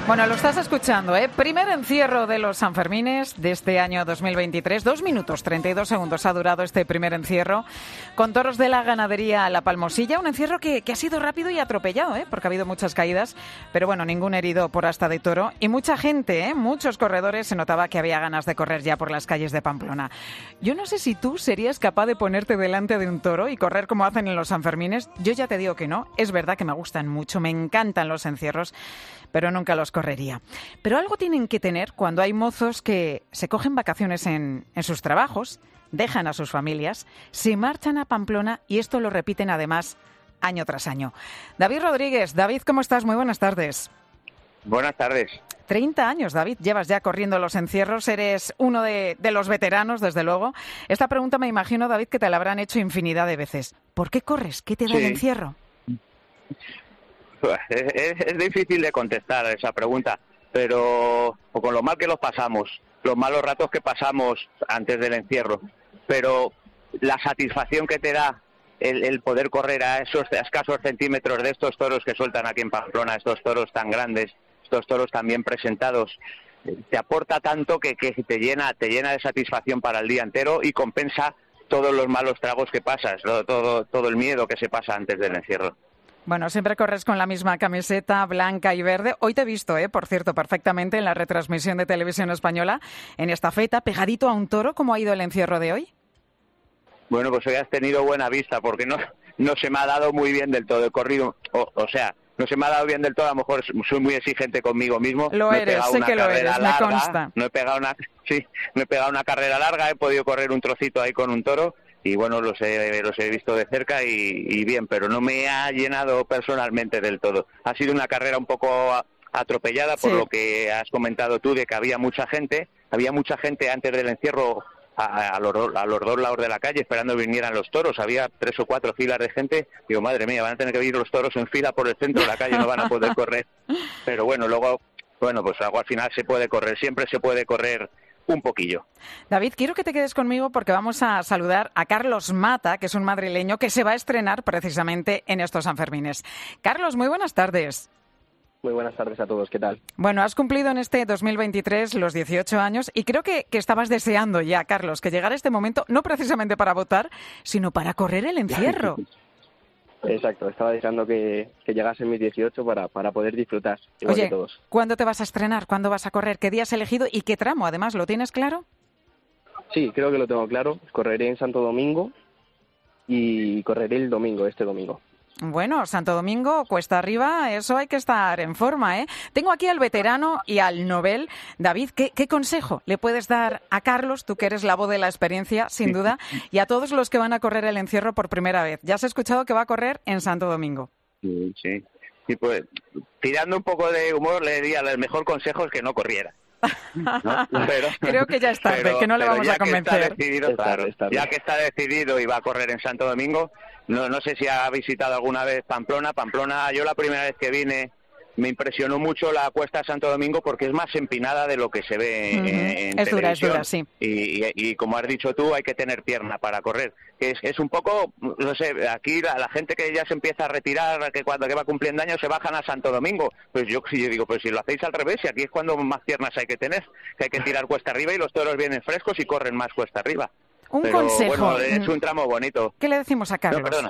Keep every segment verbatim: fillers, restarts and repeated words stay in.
Bueno, lo estás escuchando, ¿eh? Primer encierro de los Sanfermines de este año dos mil veintitrés. Dos minutos, treinta y dos segundos ha durado este primer encierro con toros de la ganadería La Palmosilla. Un encierro que, que ha sido rápido y atropellado, ¿eh? Porque ha habido muchas caídas, pero bueno, ningún herido por asta de toro. Y mucha gente, ¿eh? Muchos corredores, se notaba que había ganas de correr ya por las calles de Pamplona. Yo no sé si tú serías capaz de ponerte delante de un toro y correr como hacen en los Sanfermines. Yo ya te digo que no. Es verdad que me gustan mucho, me encantan los encierros, pero nunca los correría. Pero algo tienen que tener cuando hay mozos que se cogen vacaciones en, en sus trabajos, dejan a sus familias, se marchan a Pamplona y esto lo repiten además año tras año. David Rodríguez. David, ¿cómo estás? Muy buenas tardes. Buenas tardes. treinta años, David, llevas ya corriendo los encierros, eres uno de, de los veteranos, desde luego. Esta pregunta me imagino, David, que te la habrán hecho infinidad de veces. ¿Por qué corres? ¿Qué te da Sí. el encierro? Es, es, es difícil de contestar a esa pregunta, pero o con lo mal que los pasamos, los malos ratos que pasamos antes del encierro, pero la satisfacción que te da el, el poder correr a esos escasos centímetros de estos toros que sueltan aquí en Pamplona, estos toros tan grandes, estos toros tan bien presentados, te aporta tanto que, que te llena, te llena de satisfacción para el día entero y compensa todos los malos tragos que pasas, todo, todo, todo el miedo que se pasa antes del encierro. Bueno, siempre corres con la misma camiseta blanca y verde. Hoy te he visto, eh, por cierto, perfectamente en la retransmisión de Televisión Española, en esta feta, pegadito a un toro. ¿Cómo ha ido el encierro de hoy? Bueno, pues hoy has tenido buena vista, porque no, no se me ha dado muy bien del todo. He corrido, o, o sea, no se me ha dado bien del todo, a lo mejor soy muy exigente conmigo mismo. Lo no he eres, pegado sé una que lo carrera eres, me larga, consta. No he pegado una, sí, no he pegado una carrera larga, he podido correr un trocito ahí con un toro. Y bueno, los he, los he visto de cerca y, y bien, pero no me ha llenado personalmente del todo. Ha sido una carrera un poco atropellada por sí. lo que has comentado tú, de que había mucha gente. Había mucha gente antes del encierro a, a, los, a los dos lados de la calle esperando que vinieran los toros. Había tres o cuatro filas de gente. Digo, madre mía, van a tener que venir los toros en fila por el centro de la calle, no van a poder correr. Pero bueno, luego, bueno, pues algo al final se puede correr, siempre se puede correr un poquillo. David, quiero que te quedes conmigo porque vamos a saludar a Carlos Mata, que es un madrileño que se va a estrenar precisamente en estos Sanfermines. Carlos, muy buenas tardes. Muy buenas tardes a todos, ¿qué tal? Bueno, has cumplido en este dos mil veintitrés los dieciocho años y creo que, que estabas deseando ya, Carlos, que llegara este momento, no precisamente para votar, sino para correr el encierro. Exacto, estaba deseando que, que llegasen mis dieciocho para, para poder disfrutar, igual Oye, que todos. ¿cuándo te vas a estrenar? ¿Cuándo vas a correr? ¿Qué día has elegido y qué tramo? Además, ¿lo tienes claro? Sí, creo que lo tengo claro. Correré en Santo Domingo y correré el domingo, este domingo. Bueno, Santo Domingo, cuesta arriba, eso hay que estar en forma, ¿eh? Tengo aquí al veterano y al novel. David, ¿qué, qué consejo le puedes dar a Carlos, tú que eres la voz de la experiencia, sin duda, y a todos los que van a correr el encierro por primera vez? Ya has escuchado que va a correr en Santo Domingo. Sí, sí. Y pues, tirando un poco de humor, le diría, el mejor consejo es que no corriera. ¿No? Pero, Creo que ya es tarde, pero, que no le pero vamos ya a convencer. Que está decidido, Es tarde, claro, es tarde. ya que está decidido y va a correr en Santo Domingo, no, no sé si ha visitado alguna vez Pamplona. Pamplona, yo la primera vez que vine me impresionó mucho la cuesta de Santo Domingo porque es más empinada de lo que se ve Uh-huh. en, en es dura, es televisión. dura, sí. Y, y, y como has dicho tú, hay que tener pierna para correr. Es, es un poco, no sé, aquí la, la gente que ya se empieza a retirar, que cuando que va cumpliendo años se bajan a Santo Domingo. Pues yo, yo digo, pues si lo hacéis al revés, y aquí es cuando más piernas hay que tener, que hay que tirar cuesta arriba y los toros vienen frescos y corren más cuesta arriba. Un Pero, consejo. bueno, es un tramo bonito. ¿Qué le decimos a Carlos? No, perdona.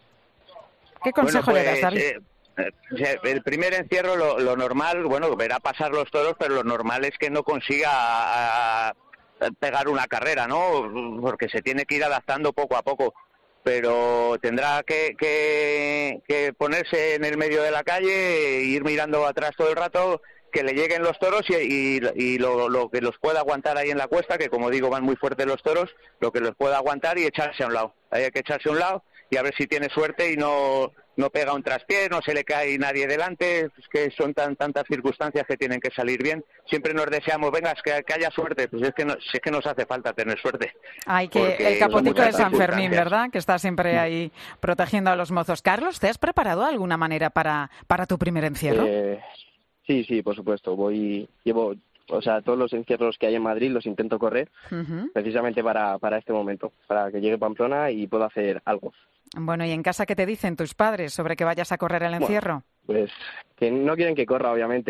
¿Qué consejo Bueno, le das, pues, David? eh, eh, el primer encierro, lo, lo normal, bueno, verá pasar los toros, pero lo normal es que no consiga a, a pegar una carrera, ¿no? Porque se tiene que ir adaptando poco a poco. Pero tendrá que, que, que ponerse en el medio de la calle e ir mirando atrás todo el rato, que le lleguen los toros y, y, y lo, lo que los pueda aguantar ahí en la cuesta, que como digo van muy fuertes los toros, lo que los pueda aguantar y echarse a un lado. Ahí hay que echarse a un lado y a ver si tiene suerte y no, no pega un traspié, no se le cae nadie delante. Es que son tan tantas circunstancias que tienen que salir bien. Siempre nos deseamos, venga, que, que haya suerte, pues es que, no, es que nos hace falta tener suerte. Ay, que el capotico de San Fermín, ¿verdad? Que está siempre ahí protegiendo a los mozos. Carlos, ¿te has preparado de alguna manera para, para tu primer encierro? Eh, sí, sí, por supuesto. Voy, llevo, o sea, todos los encierros que hay en Madrid los intento correr, uh-huh. precisamente para, para este momento, para que llegue Pamplona y pueda hacer algo. Bueno, ¿y en casa qué te dicen tus padres sobre que vayas a correr el encierro? Bueno, pues que no quieren que corra, obviamente,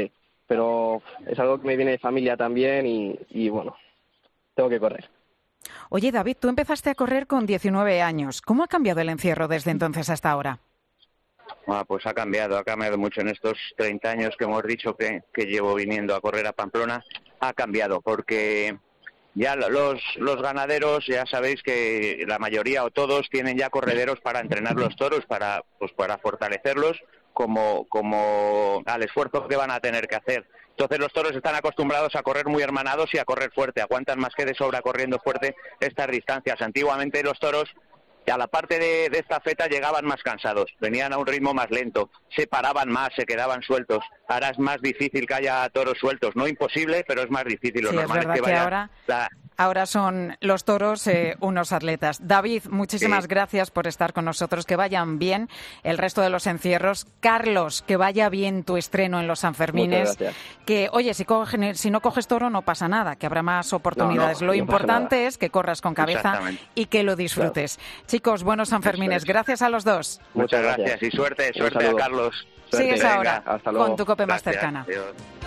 pero es algo que me viene de familia también y, y bueno, tengo que correr. Oye, David, tú empezaste a correr con diecinueve años. ¿Cómo ha cambiado el encierro desde entonces hasta ahora? Ah, pues ha cambiado, ha cambiado mucho en estos treinta años que hemos dicho que, que llevo viniendo a correr a Pamplona. Ha cambiado porque ya los, los ganaderos, ya sabéis que la mayoría o todos tienen ya correderos para entrenar los toros, para, pues para fortalecerlos como, como al esfuerzo que van a tener que hacer. Entonces los toros están acostumbrados a correr muy hermanados y a correr fuerte, aguantan más que de sobra corriendo fuerte estas distancias. Antiguamente los toros a la parte de, de esta feta llegaban más cansados, venían a un ritmo más lento, se paraban más, se quedaban sueltos. Ahora es más difícil que haya toros sueltos, no imposible, pero es más difícil. Lo sí, normal es verdad es que, que vaya ahora, la... ahora son los toros eh, unos atletas. David, muchísimas sí. gracias por estar con nosotros, que vayan bien el resto de los encierros. Carlos, que vaya bien tu estreno en los Sanfermines. Que, oye, si, cogen, si no coges toro no pasa nada, que habrá más oportunidades. No, no, Lo no importante es que corras con cabeza y que lo disfrutes. Claro. Chicos, buenos Sanfermines. Gracias a los dos. Muchas gracias y suerte, suerte a Carlos. Sigues Venga, ahora hasta luego. con tu COPE más Gracias. cercana. Adiós.